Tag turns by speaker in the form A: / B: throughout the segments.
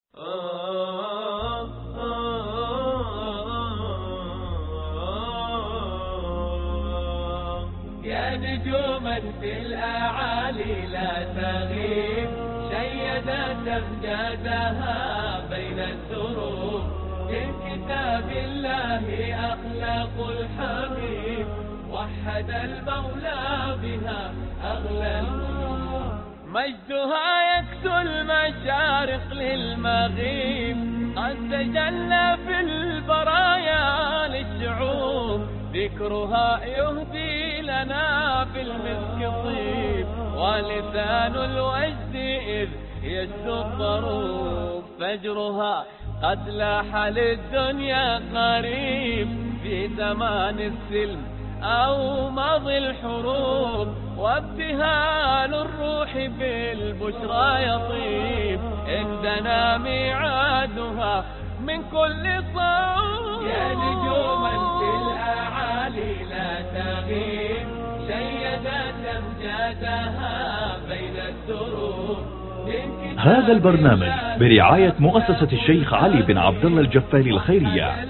A: يا نجوما في الأعالي لا تغيب، شيدت أمجادها بين الدروب، من كتاب الله أخلاق الحبيب، وحد المولى بها أغلى القلوب. مجدها يكسو المشارق للمغيب، قد تجلى في البرايا للشعوب، ذكرها يهدي لنا في المسك طيب، ولسان الوجد إذ يجدو الضروب. فجرها قد لاح للدنيا قريب، في زمان السلم أو ماضي الحروب، وابتهال الروح بالبشرى يطيب، عندنا ميعادها من كل صوب. يا نجوما في الأعالي لا تغيب، شيدت أمجادها بين الدروب.
B: هذا البرنامج برعاية مؤسسة الشيخ علي بن عبد الله الجفاري الخيرية.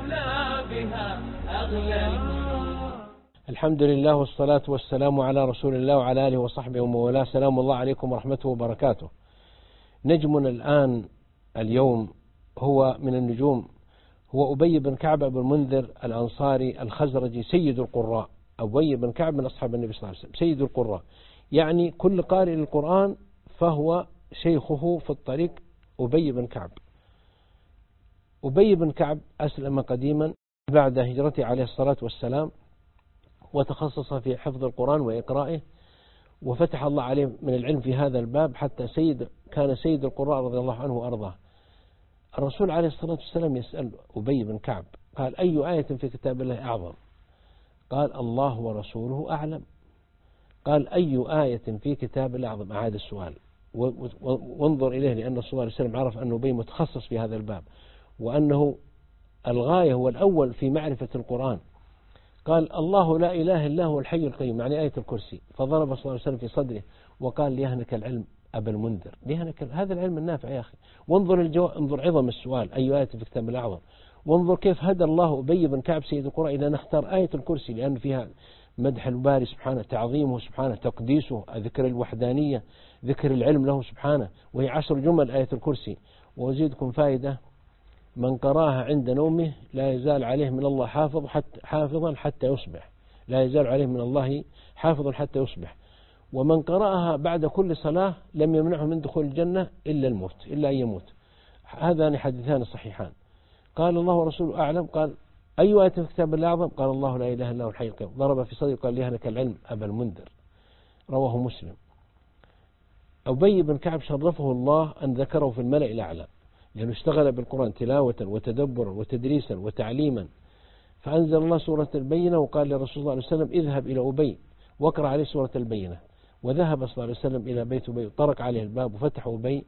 C: الحمد لله والصلاة والسلام على رسول الله وعلى آله وصحبه ومن والاه. سلام الله عليكم ورحمته وبركاته. نجمنا الآن اليوم هو من النجوم، هو أبي بن كعب بن المنذر الأنصاري الخزرجي سيد القراء. أبي بن كعب من أصحاب النبي صلى الله عليه وسلم سيد القراء، يعني كل قارئ للقرآن فهو شيخه في الطريق أبي بن كعب. أبي بن كعب أسلم قديما بعد هجرته عليه الصلاة والسلام، وتخصص في حفظ القرآن وإقرائه، وفتح الله عليه من العلم في هذا الباب حتى كان سيد القراء رضي الله عنه وأرضاه. الرسول عليه الصلاة والسلام يسأل أبي بن كعب قال: أي آية في كتاب الله أعظم؟ قال: الله ورسوله أعلم. قال: أي آية في كتاب الله أعظم؟ أعاد السؤال، وانظر إليه، لأن الرسول صلى الله عليه وسلم عرف أن أبي متخصص في هذا الباب، وأنه الغاية هو الأول في معرفة القرآن. قال: الله لا إله إلا هو الحي القيوم، يعني آية الكرسي. فضرب صلى الله عليه وسلم في صدره وقال: ليهنك العلم أبا المنذر، ليهنك هذا العلم النافع يا أخي. وانظر الجواب، انظر عظم السؤال، أي آية في كتاب الأعظم. وانظر كيف هدى الله أبي بن كعب سيد القراء إلى نختار آية الكرسي، لأن فيها مدح الباري سبحانه، تعظيمه سبحانه، تقديسه، ذكر الوحدانية، ذكر العلم له سبحانه، وهي 10 جمل آية الكرسي. وأزيدكم فائدة: من قراها عند نومه لا يزال عليه من الله حافظا حتى يصبح، لا يزال عليه من الله حافظا حتى يصبح. ومن قرأها بعد كل صلاة لم يمنعه من دخول الجنة إلا الموت، إلا أن يموت. هذان حديثان صحيحان. قال: الله ورسوله أعلم. قال: أي آية في كتاب الله أعظم؟ قال: الله لا إله إلا هو الحي القيوم. ضرب في صدره قال: ليهنك العلم أبا المنذر. رواه مسلم. أبي بن كعب شرفه الله أن ذكره في الملأ الأعلى، لأنه اشتغل بالقرآن تلاوة وتدبرا وتدريسا وتعليما. فأنزل الله سورة البينة، وقال لرسول الله صلى الله عليه وسلم: اذهب إلى أبي واقرأ عليه سورة البينة. وذهب صلى الله عليه وسلم إلى بيت أبي، طرق عليه الباب وفتح أبي.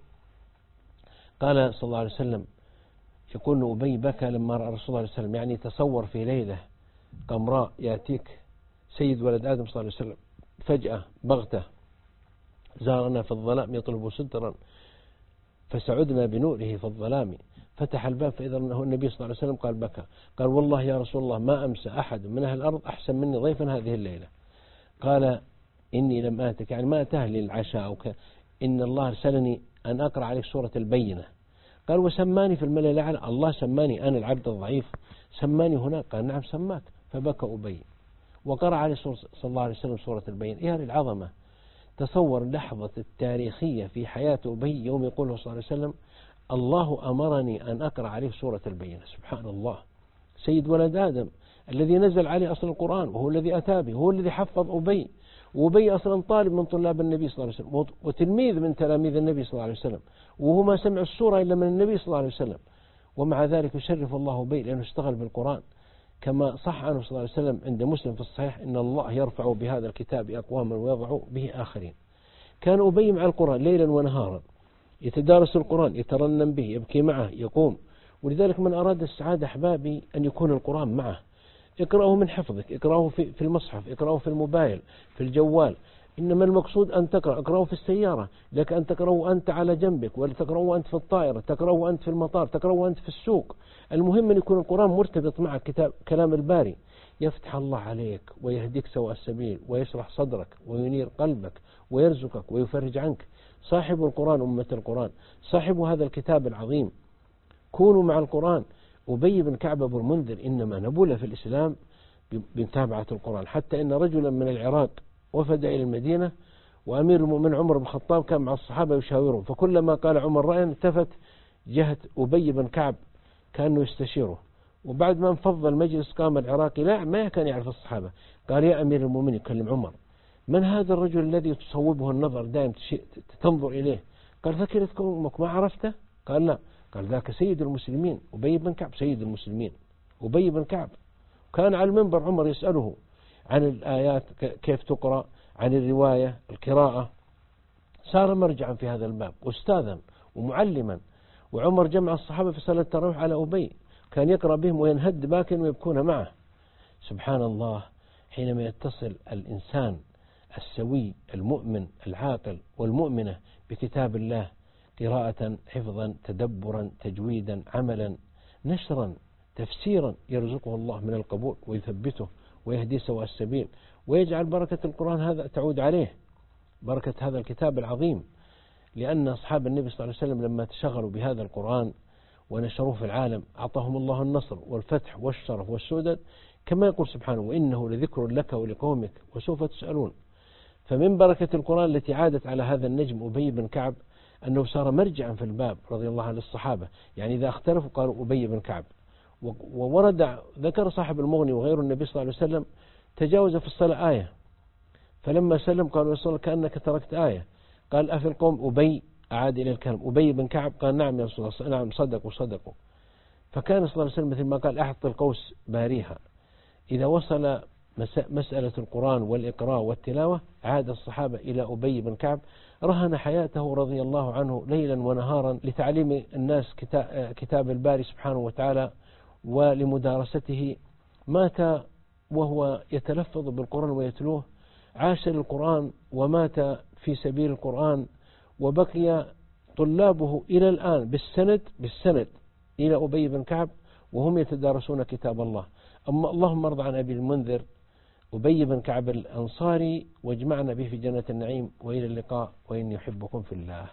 C: قال صلى الله عليه وسلم: يقول أبي بكى لما رأى رسول الله صلى الله عليه وسلم، يعني تصور في ليلة قمراء يأتيك سيد ولد آدم صلى الله عليه وسلم فجأة بغتة، زارنا في الظلام يطلب سترا فسعدنا بنوره في الظلام. فتح الباب فإذا أنه النبي صلى الله عليه وسلم. قال: بكى. قال: والله يا رسول الله ما أمسى أحد من أهل الأرض أحسن مني ضيفا هذه الليلة. قال: إني لم آتك، يعني ما أتاه للعشاء إن الله أرسلني أن أقرأ عليك سورة البينة. قال: وسماني في الملأ الأعلى، الله سماني أنا العبد الضعيف، سماني هناك. قال: نعم سماك. فبكى أبي وقرأ عليه صلى الله عليه وسلم سورة البينة. يا للعظمة، تصور اللحظة التاريخية في حياة أبي يوم يقول صلى الله عليه وسلم: الله أمرني أن أقرأ عليه سورة البينة. سبحان الله، سيد ولد آدم الذي نزل عليه أصل القرآن، وهو الذي أتى به، هو الذي حفظ أبي. وأبي أصلا طالب من طلاب النبي صلى الله عليه وسلم، وتلميذ من تلاميذ النبي صلى الله عليه وسلم، وهو ما سمع السورة إلا من النبي صلى الله عليه وسلم. ومع ذلك يشرف الله أبي لأنه اشتغل بالقرآن، كما صح عنه صلى الله عليه وسلم عند مسلم في الصحيح: إن الله يرفع بهذا الكتاب أقواما ويضع به آخرين. كان أبي مع القرآن ليلا ونهارا، يتدارس القرآن، يترنم به، يبكي معه، يقوم. ولذلك من أراد السعادة أحبابي أن يكون القرآن معه. اقرأه من حفظك، اقرأه في المصحف، اقرأه في الموبايل، في الجوال، إنما المقصود أن اقرأه في السيارة، لك أن تقرأه أنت على جنبك، ولا تقرأه أنت في الطائرة، تقرأه أنت في المطار، تقرأه أنت في السوق. المهم أن يكون القرآن مرتبط مع كلام الباري، يفتح الله عليك ويهديك سواء السبيل ويشرح صدرك وينير قلبك ويرزقك ويفرج عنك. صاحب القرآن أمة القرآن، صاحب هذا الكتاب العظيم، كونوا مع القرآن. أبي بن كعب بن المنذر إنما نبل في الإسلام بمتابعة القرآن، حتى إن رجلا من العراق وفد إلى المدينة، وأمير المؤمنين عمر بن الخطاب كان مع الصحابة يشاورون، فكلما قال عمر رأيا التفت جهة أبي بن كعب كأنه يستشيره. وبعد ما انفض المجلس قام العراقي، لا ما كان يعرف الصحابة، قال يا أمير المؤمنين يكلم عمر، من هذا الرجل الذي تصوبه النظر دائم تنظر إليه؟ قال فكرت كونك ما عرفته؟ قال لا. قال ذاك سيد المسلمين أبي بن كعب، سيد المسلمين أبي بن كعب. كان على المنبر عمر يسأله عن الآيات كيف تقرأ، عن الرواية القراءة، صار مرجعا في هذا الباب، أستاذا ومعلما. وعمر جمع الصحابة في صلاة التراويح على أبي، كان يقرأ بهم وينهد باكن ويبكون معه. سبحان الله، حينما يتصل الإنسان السوي المؤمن العاقل والمؤمنة بكتاب الله قراءة، حفظا، تدبرا، تجويدا، عملا، نشرا، تفسيرا، يرزقه الله من القبول ويثبته ويهدي سواء السبيل، ويجعل بركة القرآن هذا تعود عليه، بركة هذا الكتاب العظيم. لأن أصحاب النبي صلى الله عليه وسلم لما تشغلوا بهذا القرآن ونشروه في العالم أعطاهم الله النصر والفتح والشرف والسدد، كما يقول سبحانه وإنه لذكر لك ولقومك وسوف تسألون. فمن بركة القرآن التي عادت على هذا النجم أبي بن كعب أنه صار مرجعا في الباب رضي الله عن الصحابة، يعني إذا اختلفوا قالوا أبي بن كعب. وورد ذكر صاحب المغني وغير النبي صلى الله عليه وسلم تجاوز في الصلاة آية، فلما سلم قالوا يا كأنك تركت آية، قال أفي القوم أبي، أعاد إلى الكلام أبي بن كعب، قال نعم يا رسول الله، نعم صدقوا. فكان صلى الله عليه وسلم مثل ما قال أحط القوس باريها، إذا وصل مسألة القرآن والإقراء والتلاوة عاد الصحابة إلى أبي بن كعب، رهن حياته رضي الله عنه ليلا ونهارا لتعليم الناس كتاب الباري سبحانه وتعالى ولمدارسته. مات وهو يتلفظ بالقرآن ويتلوه، عاش للقرآن ومات في سبيل القرآن، وبقي طلابه إلى الآن بالسند إلى أبي بن كعب وهم يتدارسون كتاب الله. أما اللهم ارض عن أبي المنذر أبي بن كعب الأنصاري واجمعنا به في جنة النعيم، وإلى اللقاء، وإني أحبكم في الله.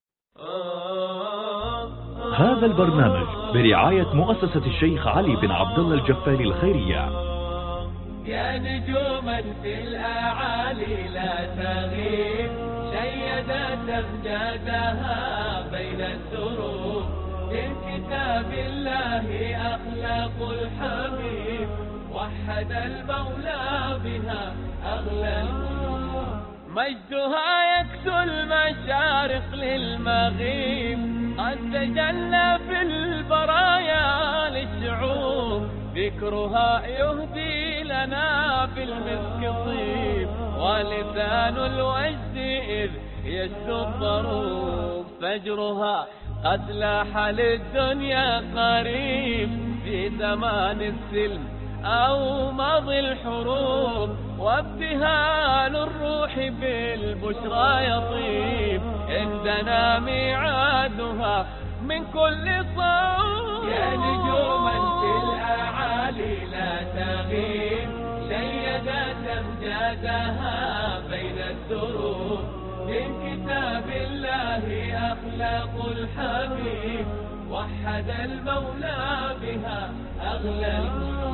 B: هذا البرنامج برعاية مؤسسة الشيخ علي بن عبد الله الجفاري الخيرية.
A: يا نجوما في الأعالي لا تغيب، شيدت أمجادها بين الدروب، من كتاب الله أخلاق الحبيب، وحد المولى بها أغلى القلوب، مجدها يكسو المشارق للمغيب، قد تجلى في البرايا للشعوب، ذكرها يهدي لنا في المسك طيب، ولسان الوجد إذ يشدو الضروب، فجرها قد لاح للدنيا قريب، في زمان السلم أو ماضي الحروب، وابتهال الروح بالبشرى يطيب، عندنا ميعادها من كل صوب. يا نجوما في الأعالي لا تغيب، شيدت أمجادها بين الدروب، من كتاب الله أخلاق الحبيب، وحد المولى بها أغلى القلوب.